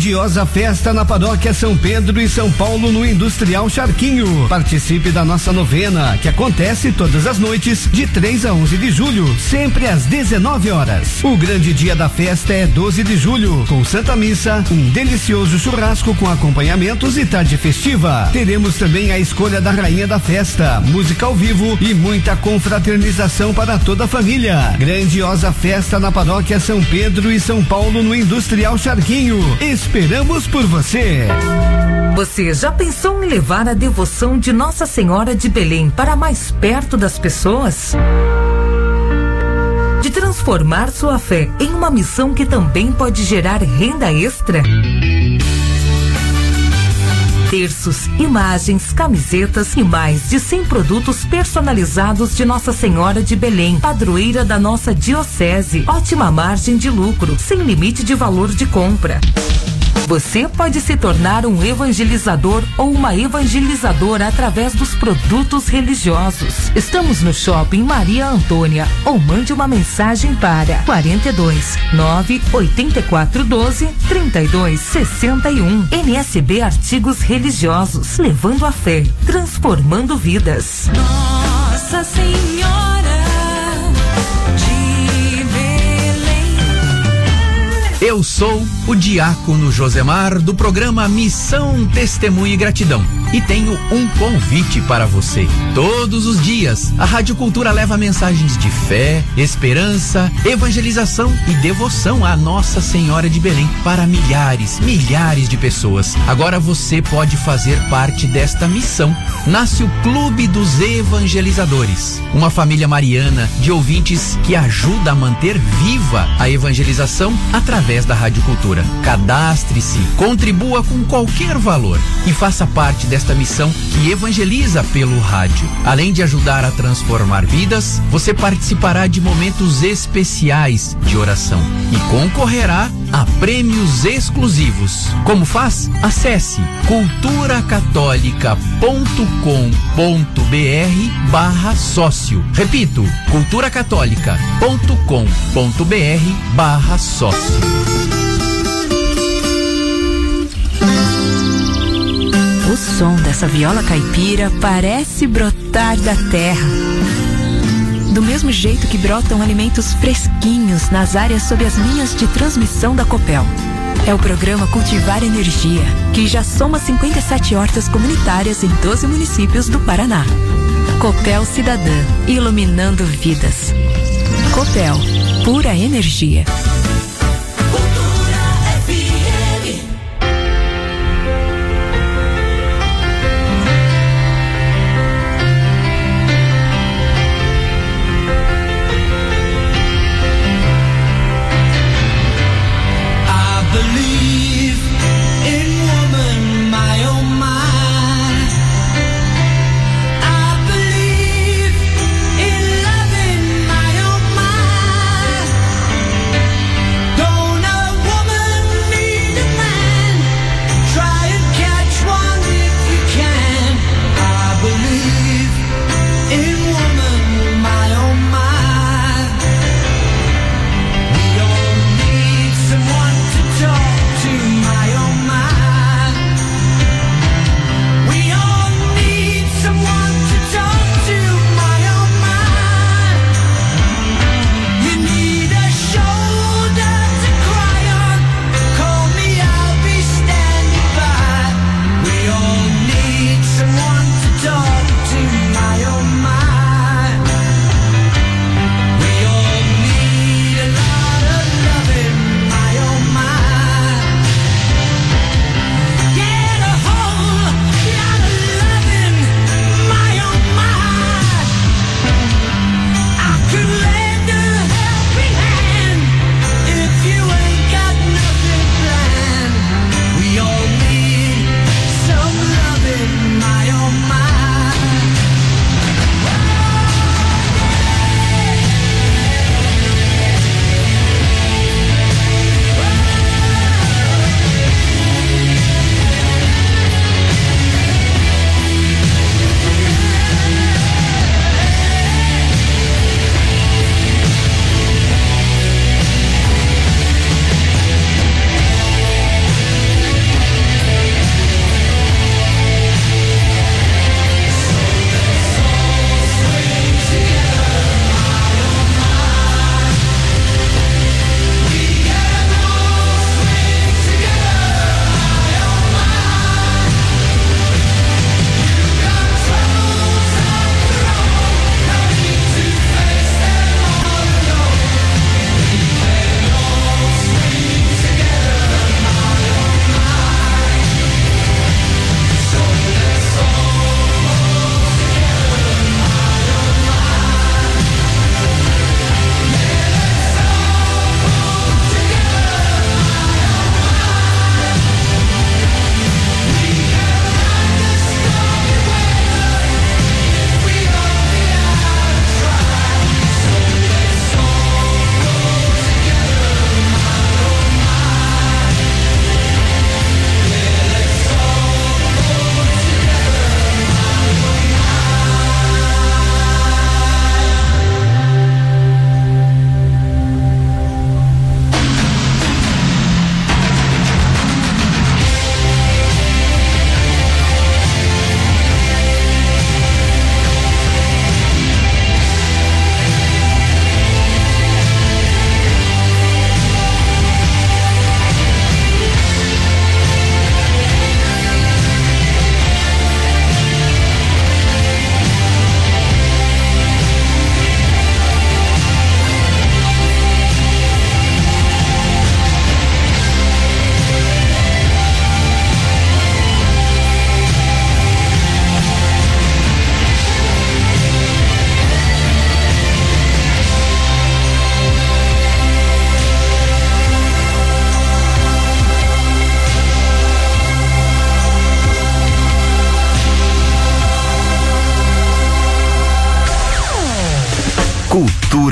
grandiosa festa na paróquia São Pedro e São Paulo no Industrial Charquinho. Participe da nossa novena, que acontece todas as noites de 3 a 11 de julho, sempre às 19 horas. O grande dia da festa é 12 de julho, com Santa Missa, um delicioso churrasco com acompanhamentos e tarde festiva. Teremos também a escolha da rainha da festa, música ao vivo e muita confraternização para toda a família. Grandiosa festa na paróquia São Pedro e São Paulo no Industrial Charquinho. Esperamos por você. Você já pensou em levar a devoção de Nossa Senhora de Belém para mais perto das pessoas? De transformar sua fé em uma missão que também pode gerar renda extra? Terços, imagens, camisetas e mais de 100 produtos personalizados de Nossa Senhora de Belém, padroeira da nossa diocese. Ótima margem de lucro, sem limite de valor de compra. Você pode se tornar um evangelizador ou uma evangelizadora através dos produtos religiosos. Estamos no Shopping Maria Antônia, ou mande uma mensagem para 42 984 12 32 61. NSB Artigos Religiosos, levando a fé, transformando vidas. Nossa Senhora de Belém. Eu sou o diácono Josemar, do programa Missão, Testemunho e Gratidão, e tenho um convite para você. Todos os dias, a Rádio Cultura leva mensagens de fé, esperança, evangelização e devoção à Nossa Senhora de Belém para milhares de pessoas. Agora você pode fazer parte desta missão. Nasce o Clube dos Evangelizadores, uma família mariana de ouvintes que ajuda a manter viva a evangelização através da Rádio Cultura. Cadastre-se, contribua com qualquer valor e faça parte desta missão que evangeliza pelo rádio. Além de ajudar a transformar vidas, você participará de momentos especiais de oração e concorrerá a prêmios exclusivos. Como faz? Acesse culturacatólica.com.br/sócio. Repito, culturacatólica.com.br/sócio. O som dessa viola caipira parece brotar da terra. Do mesmo jeito que brotam alimentos fresquinhos nas áreas sob as linhas de transmissão da Copel. É o programa Cultivar Energia, que já soma 57 hortas comunitárias em 12 municípios do Paraná. Copel Cidadã, iluminando vidas. Copel, pura energia.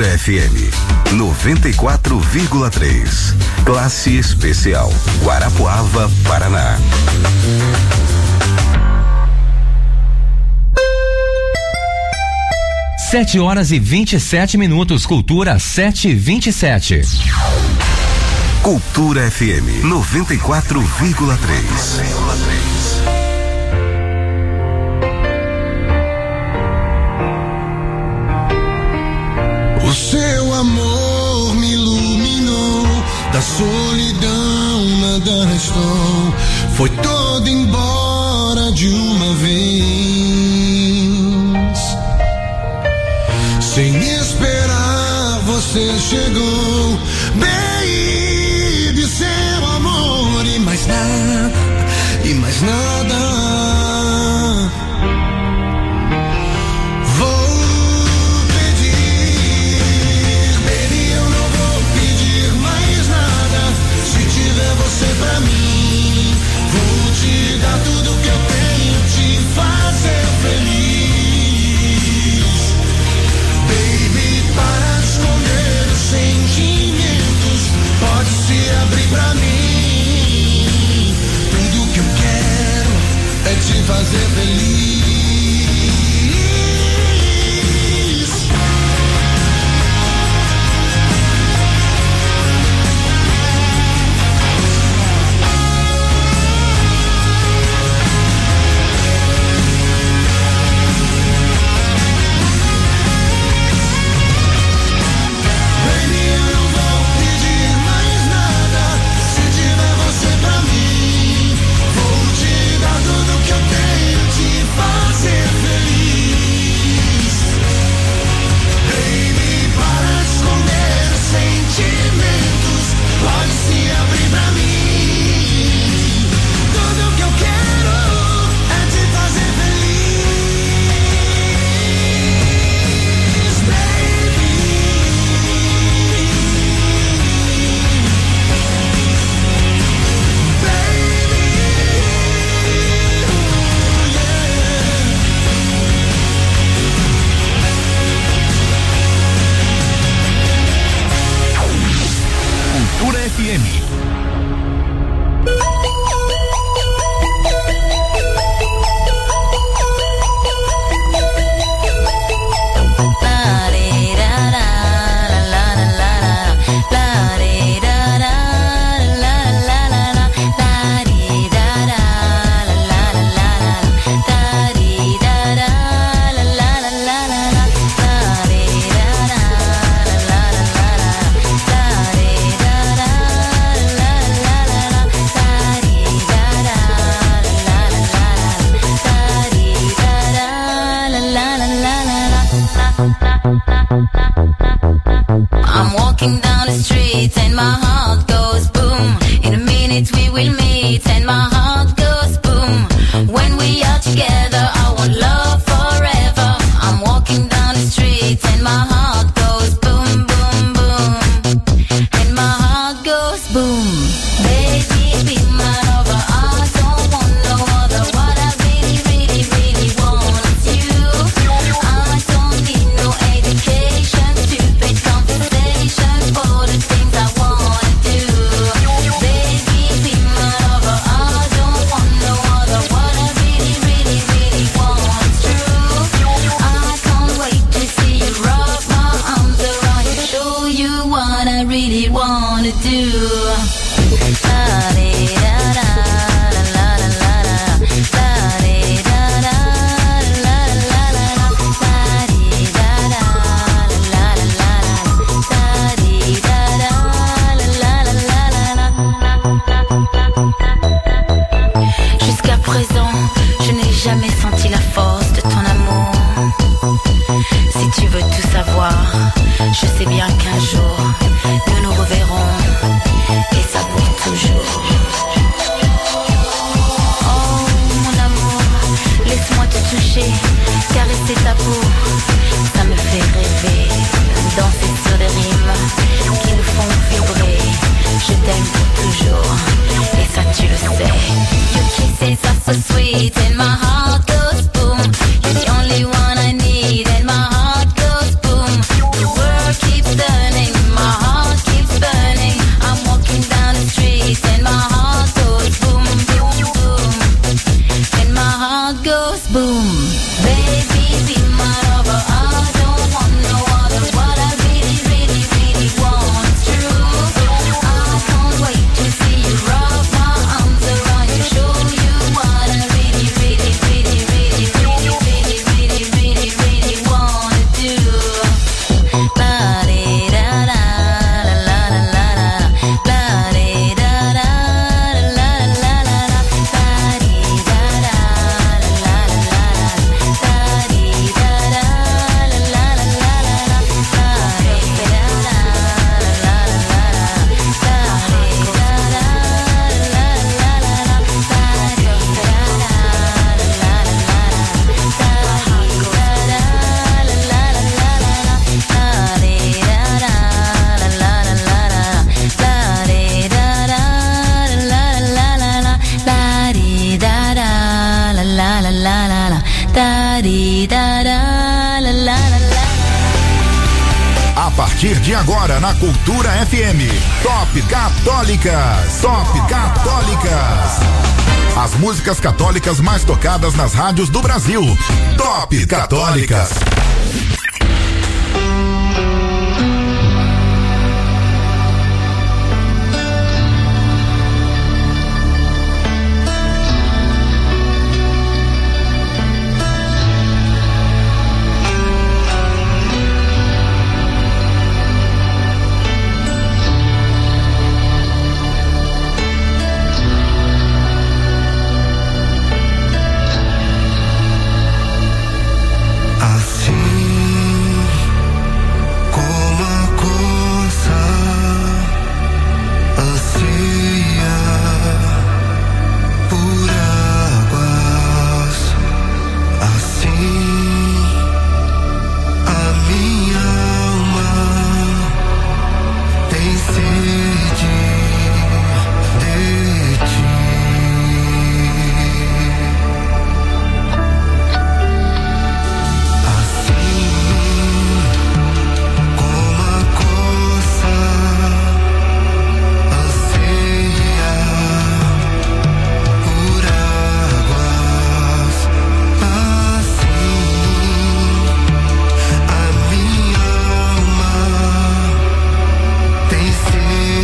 Cultura FM 94,3. Classe especial. Guarapuava, Paraná. 7h27. Cultura 7h27. Cultura FM 94,3. O seu amor me iluminou, da solidão nada restou, foi todo embora de uma vez. Sem esperar você chegou, baby, seu amor e mais nada, e mais nada. Pra mim, vou te dar tudo que eu tenho, te fazer feliz. Baby, para de esconder os sentimentos, pode se abrir pra mim. Tudo que eu quero é te fazer feliz. I'm walking down the street and my heart goes boom. In a minute we will meet and my heart goes boom. When we are together I want love forever. I'm walking down the street and my heart goes boom, boom, boom. And my heart goes boom. Baby, be my lover, I don't want no other. What I really, really, really want is you. I don't need no education, stupid conversation for the things I wanna do. Baby, be my lover, I don't want no other. What I really, really, really want is true. I can't wait to see you wrap my arms around you, show you what I really wanna do. Jusqu'à présent, je n'ai jamais senti la force de ton amour. Si tu veux tout savoir, je sais bien qu'un jour, nous nous reverrons, et ça pour toujours. Oh mon amour, laisse-moi te toucher, caresser ta peau, ça me fait rêver, danser sur des rimes qui nous font vibrer. Je t'aime pour toujours, et ça tu le sais. Your kisses are so sweet and my heart goes boom. You're the only one I need and my heart goes boom. The world keeps partir de agora na Cultura FM. Top Católicas. Top Católicas. As músicas católicas mais tocadas nas rádios do Brasil. Top Católicas. Tem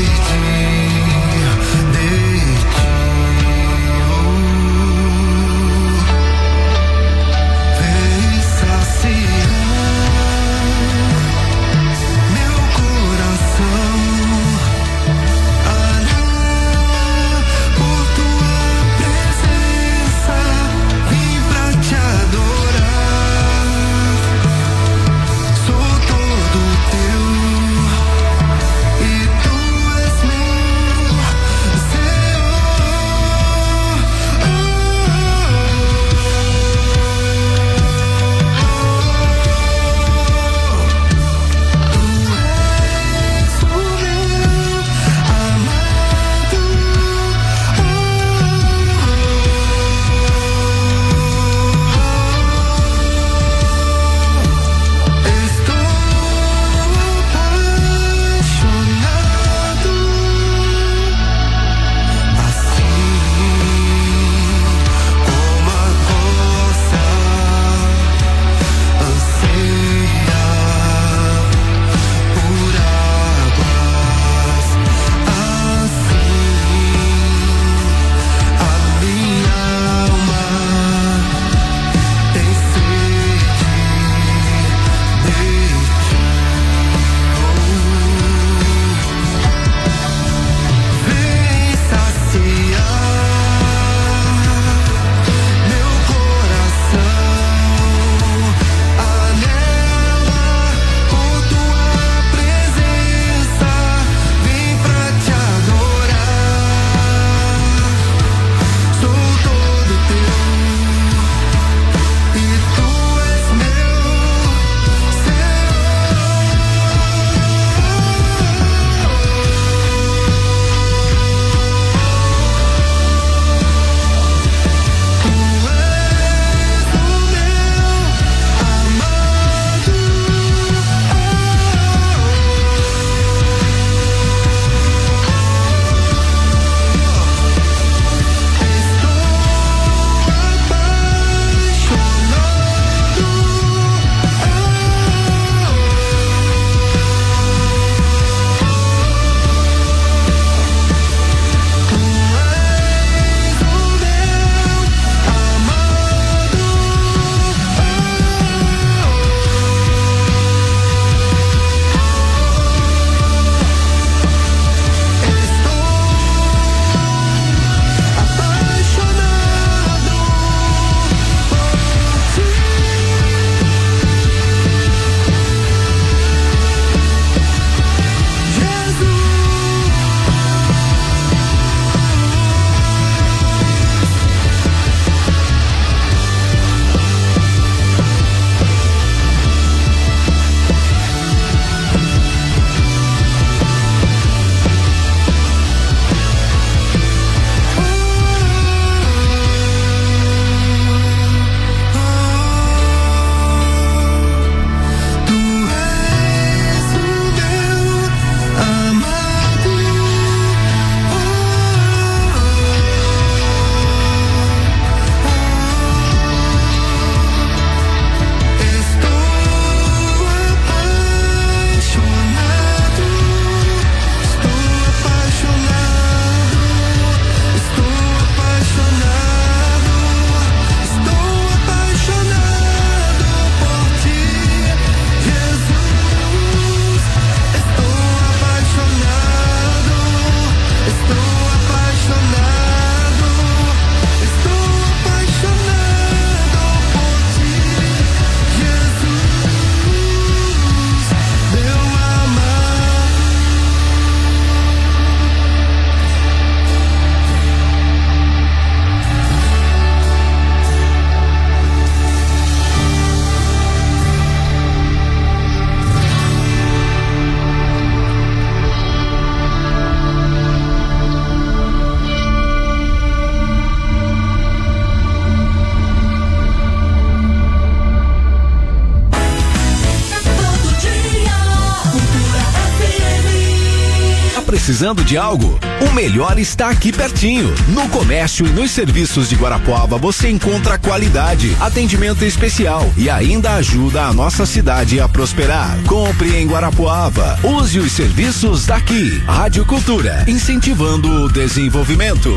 precisando de algo? O melhor está aqui pertinho. No comércio e nos serviços de Guarapuava você encontra qualidade, atendimento especial e ainda ajuda a nossa cidade a prosperar. Compre em Guarapuava. Use os serviços daqui. Rádio Cultura, incentivando o desenvolvimento.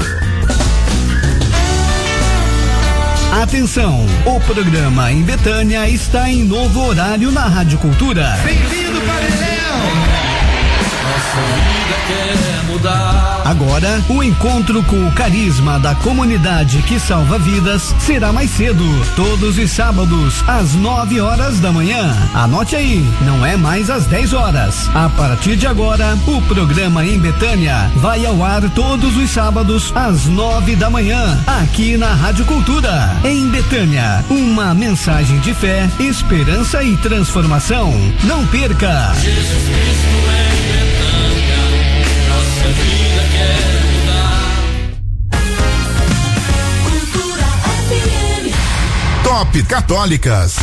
Atenção, o programa em Betânia está em novo horário na Rádio Cultura. Bem-vindo, Pareléu! Nossa vida quer mudar. Agora, o encontro com o carisma da comunidade que salva vidas será mais cedo, todos os sábados, às 9 horas da manhã. Anote aí, não é mais às 10 horas. A partir de agora, o programa em Betânia vai ao ar todos os sábados, às 9 da manhã, aqui na Rádio Cultura. Em Betânia, uma mensagem de fé, esperança e transformação. Não perca! Jesus Cristo em Betânia, nossa vida quer mudar. Cultura FM. Top Católicas.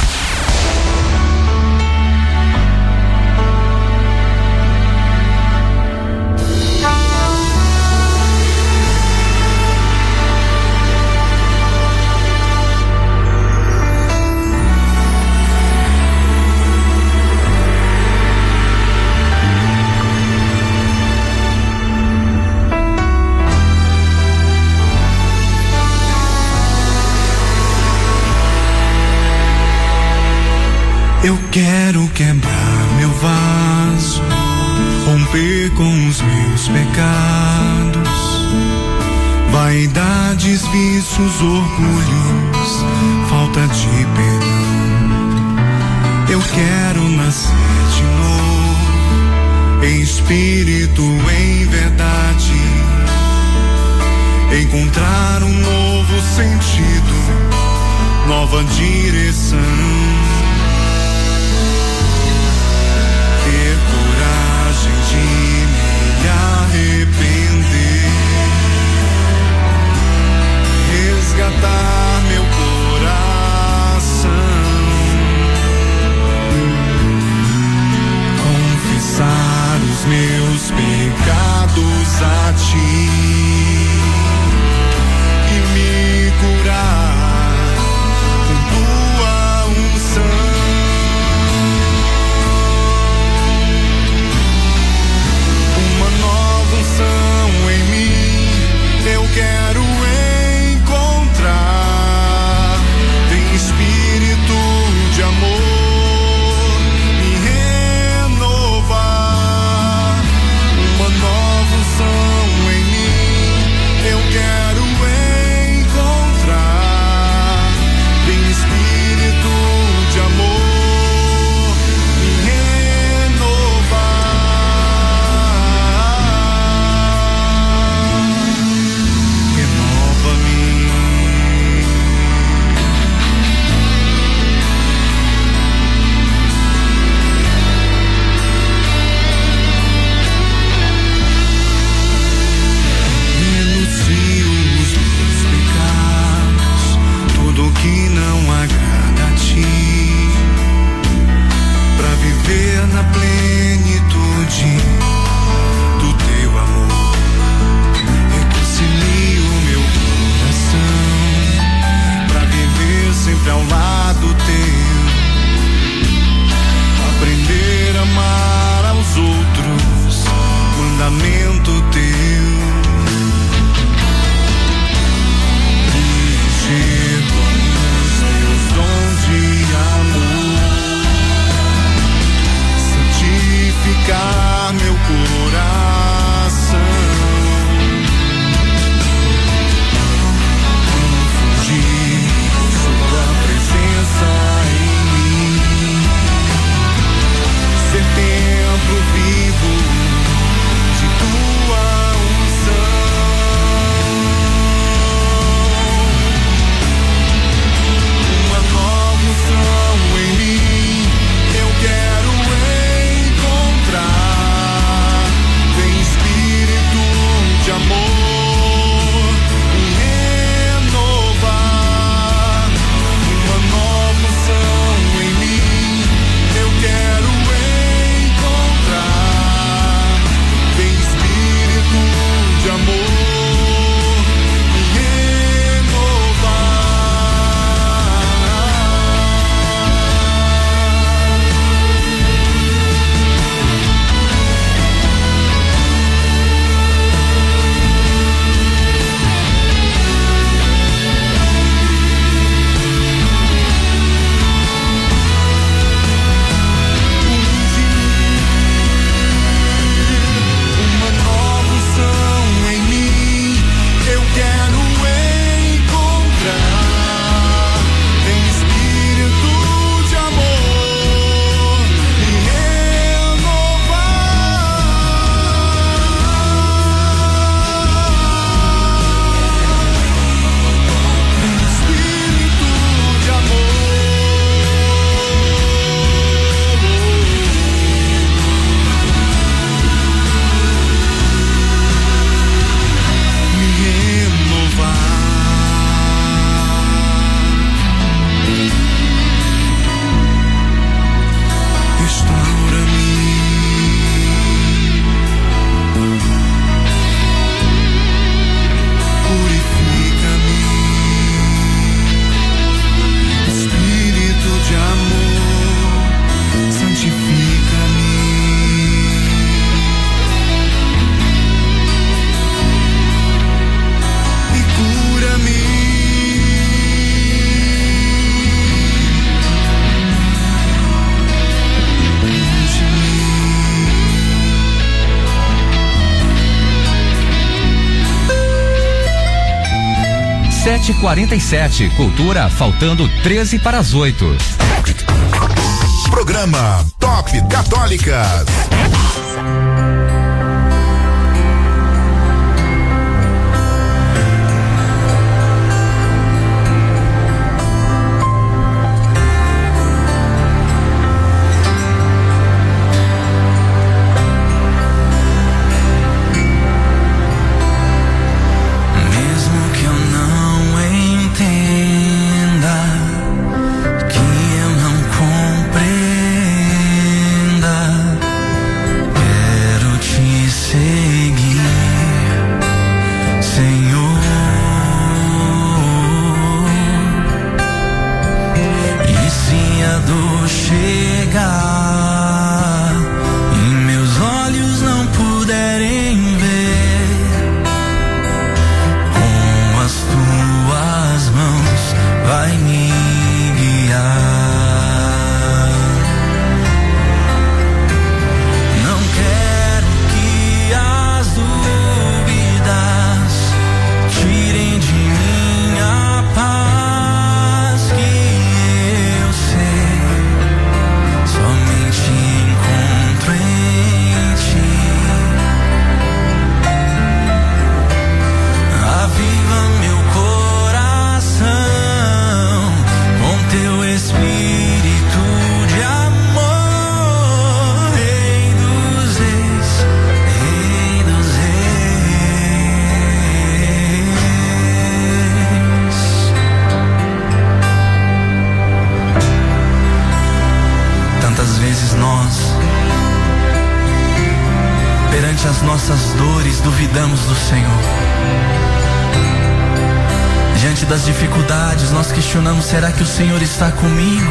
Eu quero quebrar meu vaso, romper com os meus pecados, vaidades, vícios, orgulhos, falta de perdão. Eu quero nascer de novo, em espírito, em verdade, encontrar um novo sentido, nova direção. Ter coragem de me arrepender, resgatar meu coração, confessar os meus pecados a ti e me curar com tua unção. 7h47. Cultura faltando 13 para as 8. Programa Top Católicas. Será que o Senhor está comigo?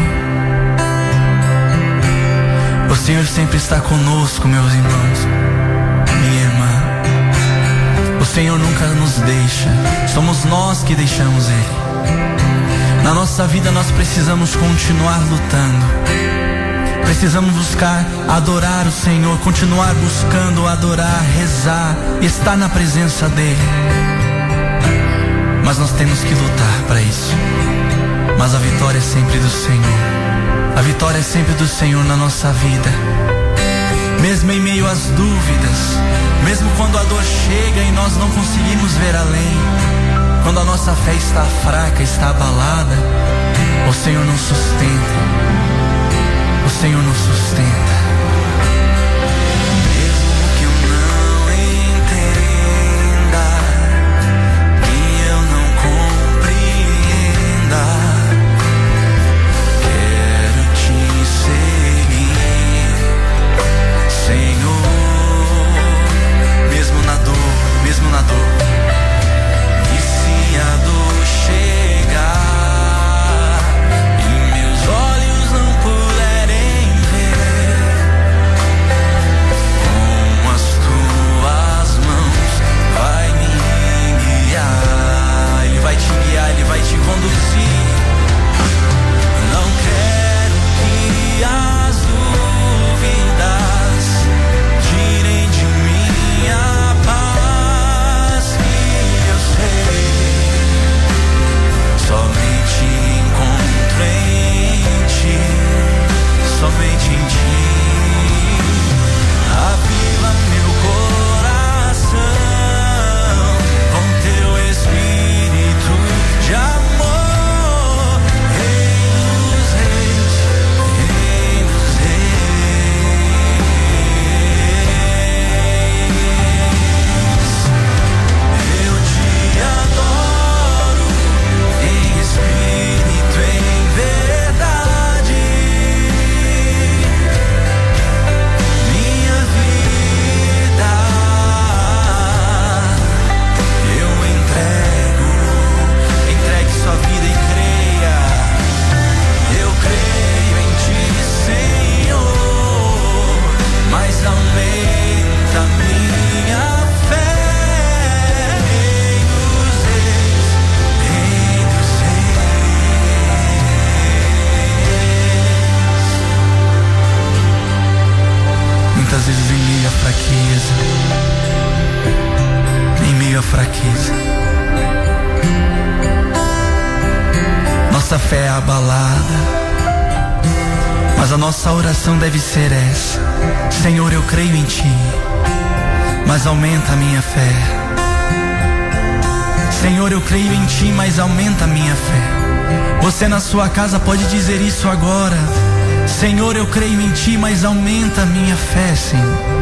O Senhor sempre está conosco, meus irmãos, minha irmã. O Senhor nunca nos deixa, somos nós que deixamos Ele. Na nossa vida nós precisamos continuar lutando, precisamos buscar adorar o Senhor, continuar buscando adorar, rezar, estar na presença dEle. Mas nós temos que lutar para isso. Mas a vitória é sempre do Senhor. A vitória é sempre do Senhor na nossa vida. Mesmo em meio às dúvidas, mesmo quando a dor chega e nós não conseguimos ver além, quando a nossa fé está fraca, está abalada, o Senhor nos sustenta. O Senhor nos sustenta. fraqueza, nossa fé é abalada. Mas a nossa oração deve ser essa: Senhor, eu creio em Ti, mas aumenta a minha fé. Senhor, eu creio em Ti, mas aumenta a minha fé. Você na sua casa pode dizer isso agora: Senhor, eu creio em Ti, mas aumenta a minha fé, Senhor.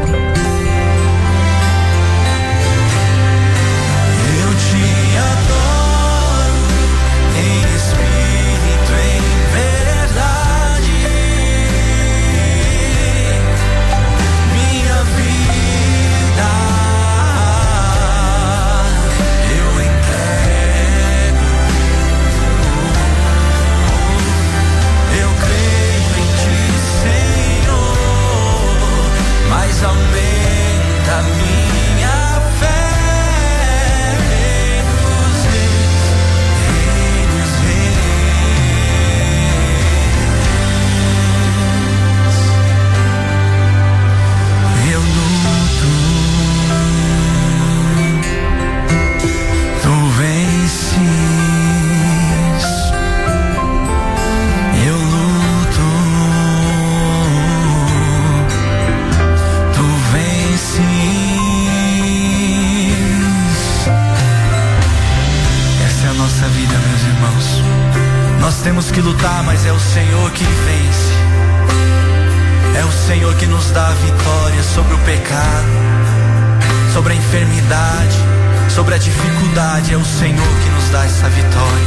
Temos que lutar, mas é o Senhor que vence. É o Senhor que nos dá a vitória sobre o pecado, sobre a enfermidade, sobre a dificuldade. É o Senhor que nos dá essa vitória.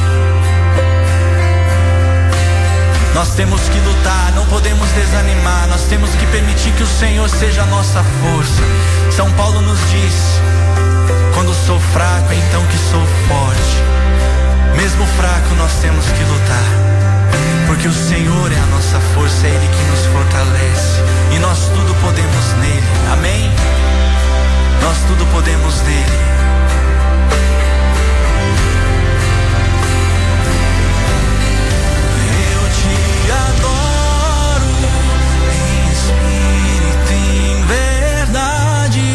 Nós temos que lutar, não podemos desanimar. Nós temos que permitir que o Senhor seja a nossa força. São Paulo nos diz: quando sou fraco, então que sou forte. Mesmo fraco, nós temos que lutar, porque o Senhor é a nossa força, é Ele que nos fortalece, e nós tudo podemos nele, amém? Nós tudo podemos nele. Eu te adoro em espírito e em verdade.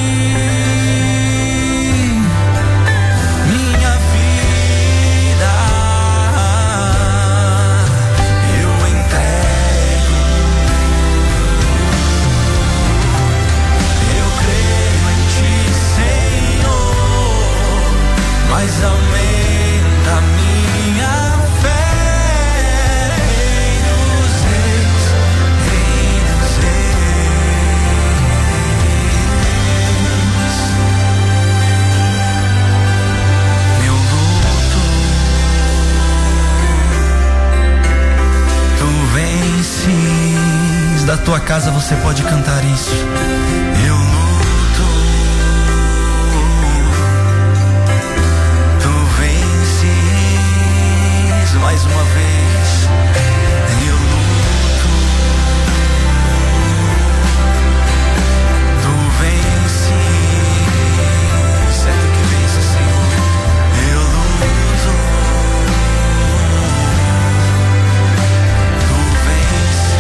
Mas aumenta a minha fé. Rei dos reis, Rei dos reis. Meu luto, tu vences. Da tua casa você pode cantar isso. Eu luto, mais uma vez, eu luto, tu vences, é tu que vences, Senhor. Eu luto, tu vences.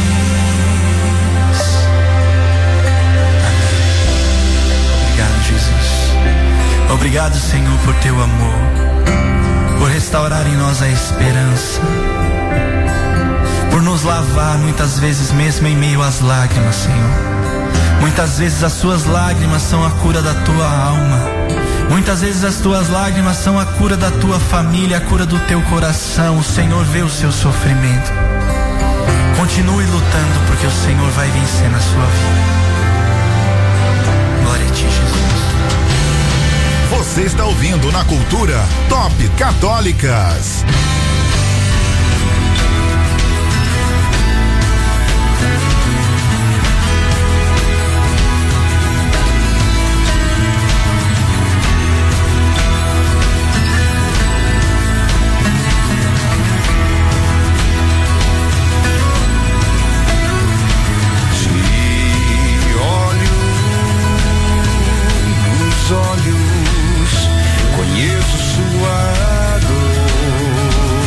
Amém. Obrigado, Jesus. Obrigado, Senhor, por teu amor, por restaurar em nós a esperança, por nos lavar muitas vezes mesmo em meio às lágrimas, Senhor. Muitas vezes as suas lágrimas são a cura da tua alma. Muitas vezes as tuas lágrimas são a cura da tua família, a cura do teu coração. O Senhor vê o seu sofrimento. Continue lutando, porque o Senhor vai vencer na sua vida. Glória a ti, Jesus. Você está ouvindo na Cultura Top Católicas. Conheço sua dor.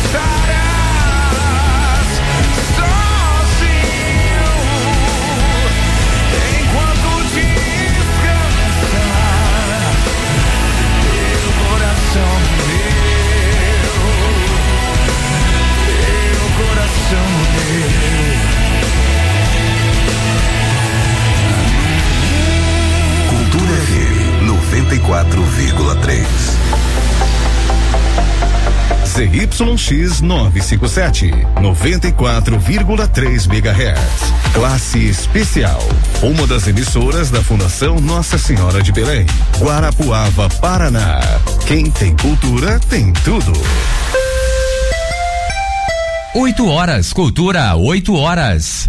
estarás sozinho enquanto descansar. Teu coração Cultura FM 94,3. ZYX 957, 94,3 MHz. Classe especial. Uma das emissoras da Fundação Nossa Senhora de Belém, Guarapuava, Paraná. Quem tem cultura tem tudo. 8 horas, cultura, 8 horas.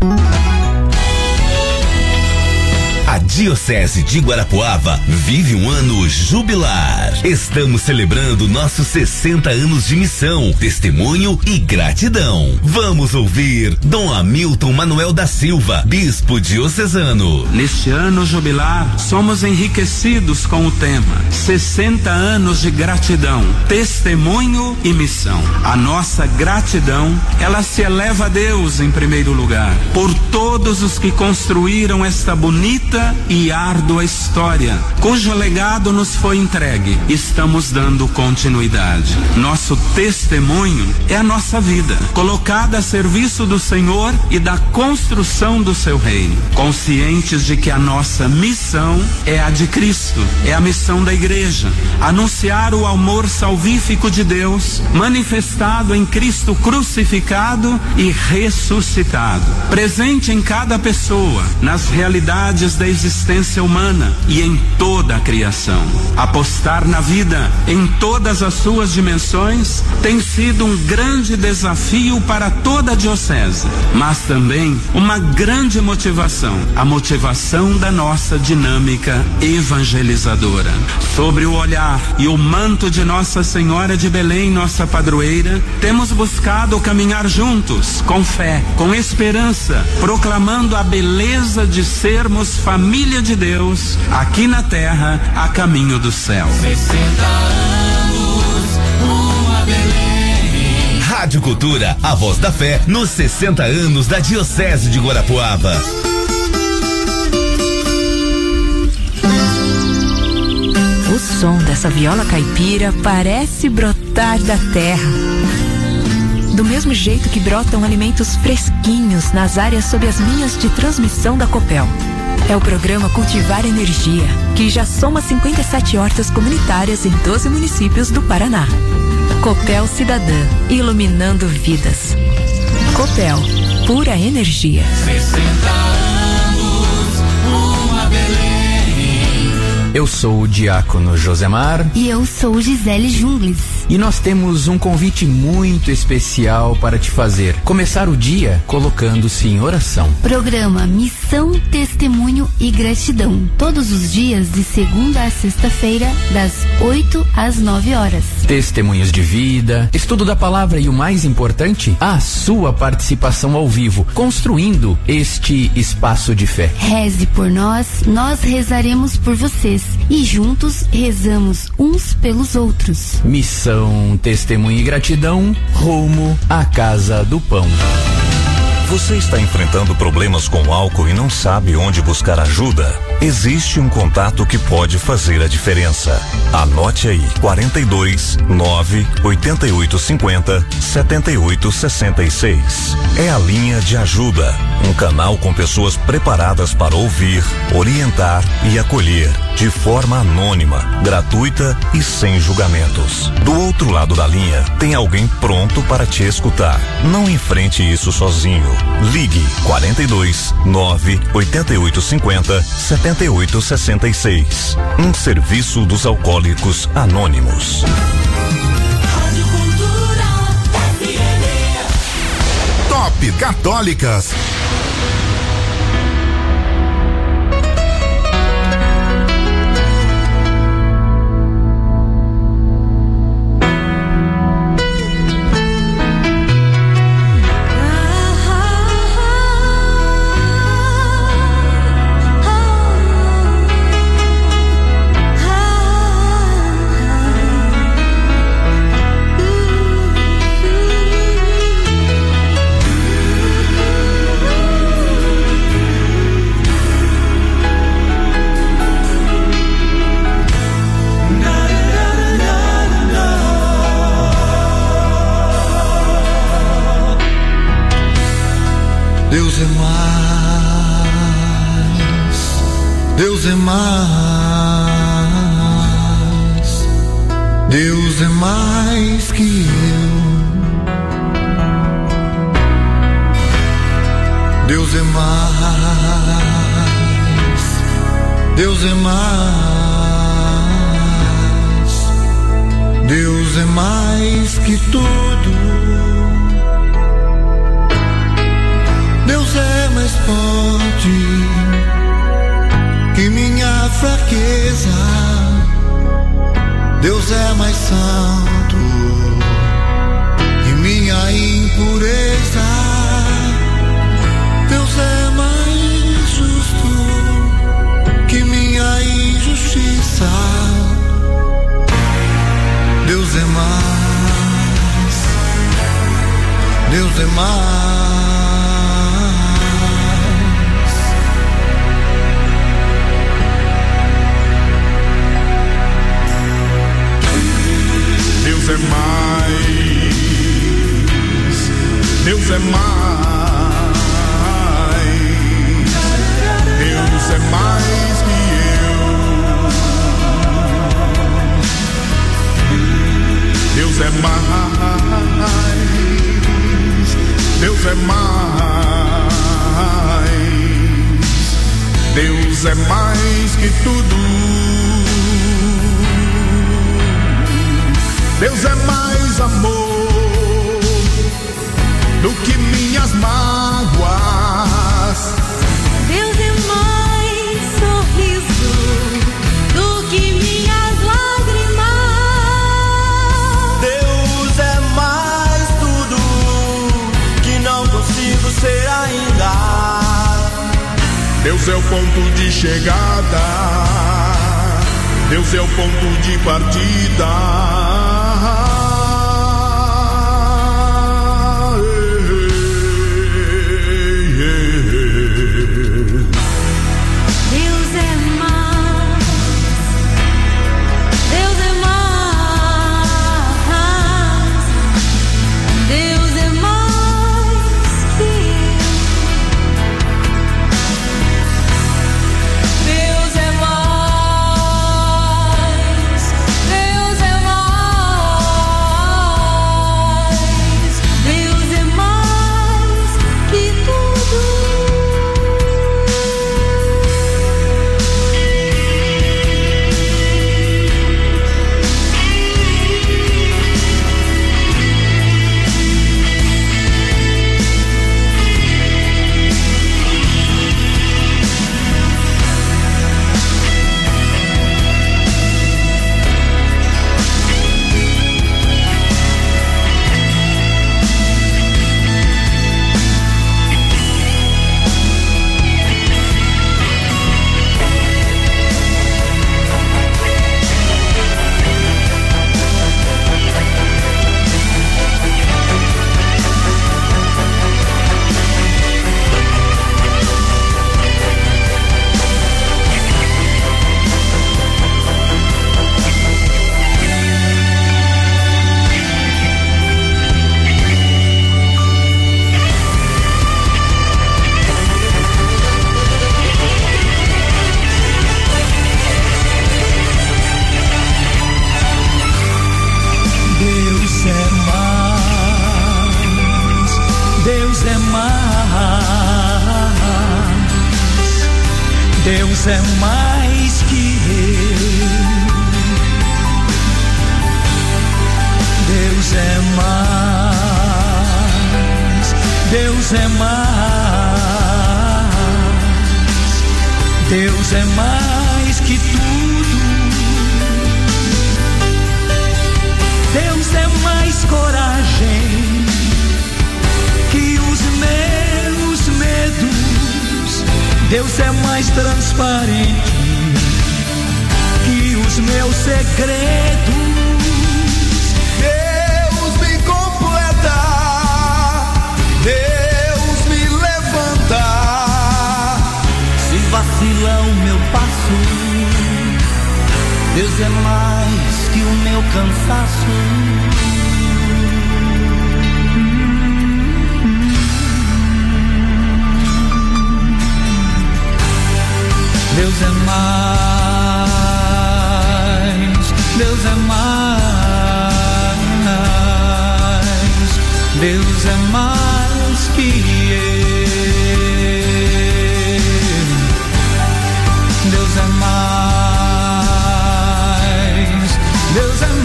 A Diocese de Guarapuava vive um ano jubilar. Estamos celebrando nossos 60 anos de missão, testemunho e gratidão. Vamos ouvir Dom Hamilton Manuel da Silva, bispo diocesano. Neste ano jubilar, somos enriquecidos com o tema 60 anos de gratidão, testemunho e missão. A nossa gratidão, ela se eleva a Deus em primeiro lugar, por todos os que construíram esta bonita e árdua história, cujo legado nos foi entregue. Estamos dando continuidade. Nosso testemunho é a nossa vida, colocada a serviço do Senhor e da construção do seu reino, conscientes de que a nossa missão é a de Cristo, é a missão da igreja, anunciar o amor salvífico de Deus, manifestado em Cristo crucificado e ressuscitado, presente em cada pessoa, nas realidades da existência humana e em toda a criação. Apostar na vida em todas as suas dimensões tem sido um grande desafio para toda a diocese, mas também uma grande motivação, a motivação da nossa dinâmica evangelizadora. Sobre o olhar e o manto de Nossa Senhora de Belém, nossa padroeira, temos buscado caminhar juntos, com fé, com esperança, proclamando a beleza de sermos família de Deus, aqui na terra, a caminho do céu. 60 anos, uma Belém. Rádio Cultura, a voz da fé, nos 60 anos da Diocese de Guarapuava. O som dessa viola caipira parece brotar da terra. Do mesmo jeito que brotam alimentos fresquinhos nas áreas sob as linhas de transmissão da Copel. É o programa Cultivar Energia, que já soma 57 hortas comunitárias em 12 municípios do Paraná. Copel Cidadã, iluminando vidas. Copel, pura energia. 60 anos, uma Belém. Eu sou o diácono Josemar. E eu sou Gisele Jungles. E nós temos um convite muito especial para te fazer. Começar o dia colocando-se em oração. Programa Missão, Testemunho e Gratidão. Todos os dias de segunda a sexta-feira, das 8 às 9 horas. Testemunhos de vida, estudo da palavra e o mais importante, a sua participação ao vivo, construindo este espaço de fé. Reze por nós, nós rezaremos por vocês. E juntos rezamos uns pelos outros. Missão, testemunho e gratidão, rumo à casa do pão. Você está enfrentando problemas com álcool e não sabe onde buscar ajuda? Existe um contato que pode fazer a diferença. Anote aí: 42 9 8850 7866. É a linha de ajuda, um canal com pessoas preparadas para ouvir, orientar e acolher, de forma anônima, gratuita e sem julgamentos. Do outro lado da linha, tem alguém pronto para te escutar. Não enfrente isso sozinho. Ligue 42 9 8850 7866. Um serviço dos Alcoólicos Anônimos. Top Católicas. Deus é mais, Deus é mais, Deus é mais que eu. Deus é mais, Deus é mais, Deus é mais que tudo. Deus é mais forte que minha fraqueza. Deus é mais santo que minha impureza. Deus é mais justo que minha injustiça. Deus é mais, Deus é mais. Deus é mais, Deus é mais, Deus é mais que eu. Deus é mais, Deus é mais, Deus é mais que tudo. Deus é mais amor do que minhas mágoas. Deus é mais sorriso do que minhas lágrimas. Deus é mais tudo que não consigo ser ainda. Deus é o ponto de chegada, Deus é o ponto de partida. Deus é mais que eu. Deus é mais, Deus é mais, Deus é mais que tudo. Deus é mais coragem que os meus medos. Deus é mais transparente que os meus segredos. Deus me completa, Deus me levanta. Se vacila o meu passo, Deus é mais que o meu cansaço. Deus é mais, Deus é mais que eu. Deus é mais, Deus é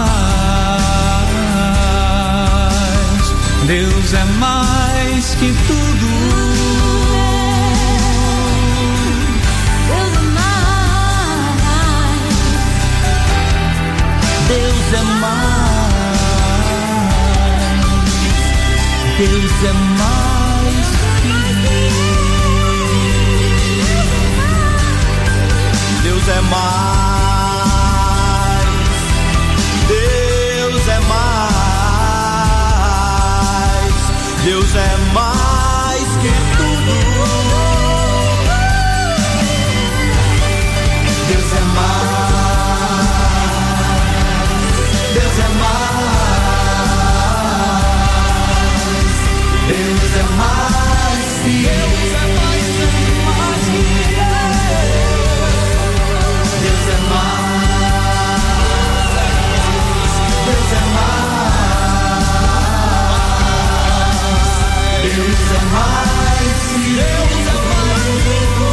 mais, Deus é mais que tudo. Deus é mais, Deus é mais que Deus é mais, Deus é mais, Deus é mais que tudo. Deus é mais, Deus é mais, Deus é mais que Deus é mais que Deus é mais, Deus é mais, Deus é mais que Deus é mais,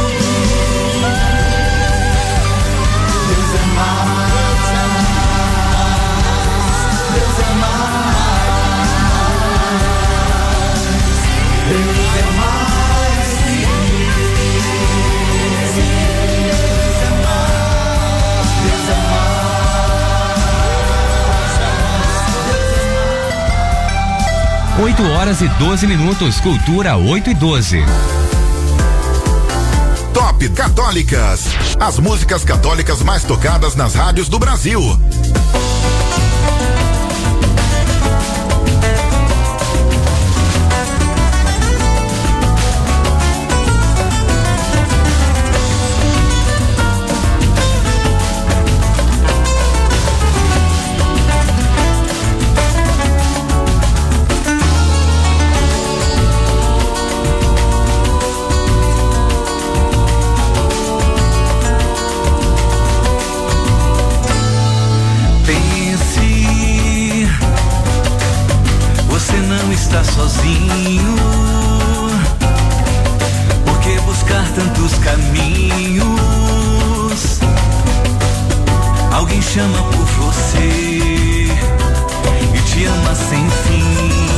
Deus é mais, Deus é mais, Deus é mais que Deus é mais, Deus é mais. 8h12, Cultura 8h12. Top Católicas. As músicas católicas mais tocadas nas rádios do Brasil. Está sozinho, por que buscar tantos caminhos? Alguém chama por você e te ama sem fim.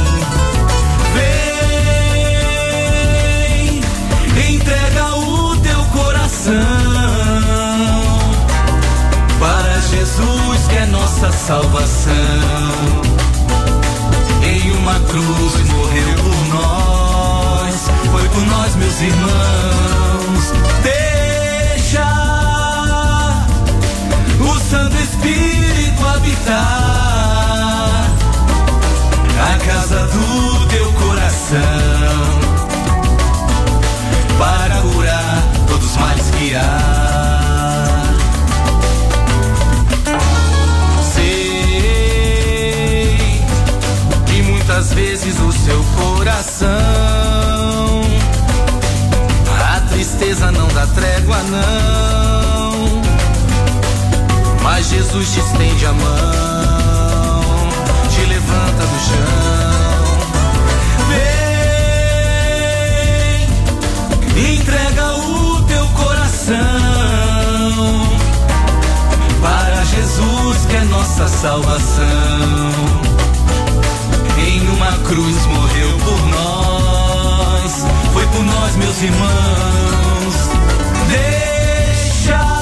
Vem, entrega o teu coração para Jesus que é nossa salvação. Em uma cruz morreu por nós, foi por nós, meus irmãos. Deixa o Santo Espírito habitar a casa do teu coração para curar todos os males que há. Muitas vezes o seu coração, a tristeza não dá trégua não, mas Jesus te estende a mão, te levanta do chão. Vem, entrega o teu coração para Jesus que é nossa salvação. Em uma cruz morreu por nós, foi por nós, meus irmãos. Deixa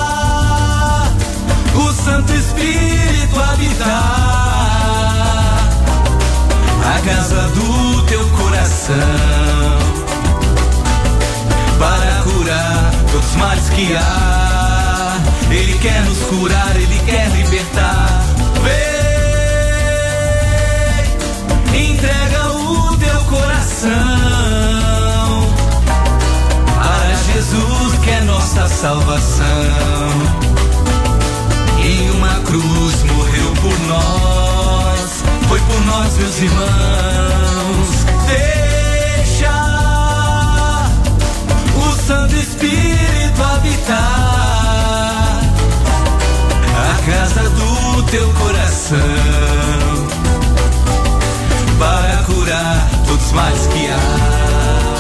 o Santo Espírito habitar a casa do teu coração para curar todos os males que há. Ele quer nos curar, Ele quer libertar. Entrega o teu coração para Jesus que é nossa salvação. Em uma cruz morreu por nós, foi por nós, meus irmãos. Deixa o Santo Espírito habitar a casa do teu coração para curar todos os males que há.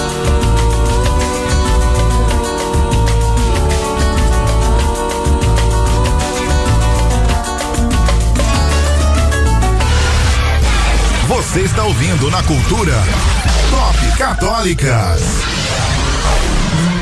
Você está ouvindo na Cultura Top Católicas.